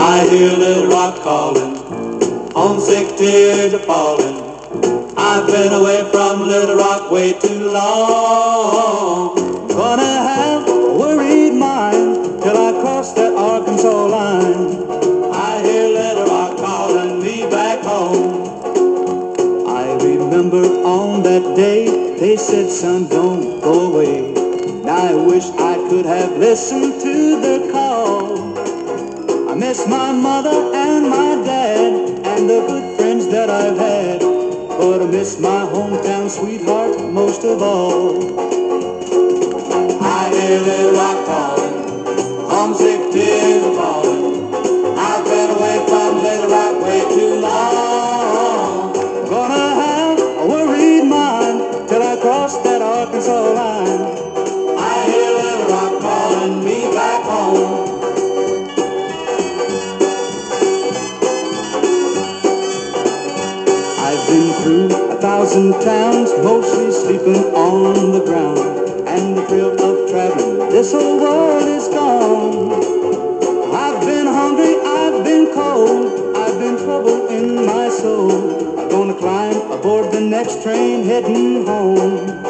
I hear Little Rock calling, homesick tears are falling. I've been away from Little Rock way too long. Gonna have a worried mind till I cross that Arkansas line. I hear Little Rock calling me back home. I remember on that day they said, son, don't go away. And I wish I could have listened to their call. I miss my mother and my dad and the good friends that I've had, but I miss my hometown sweetheart most of all. I hear Little Rock calling, homesick tears are falling. I've been away from Little Rock way too long. Gonna have a worried mind till I cross that Arkansas line. I hear Little Rock calling me back home. I've been through 1,000 towns, mostly sleeping on the ground, and the thrill of traveling, this old world is gone. I've been hungry, I've been cold, I've been trouble in my soul. I'm gonna climb aboard the next train heading home.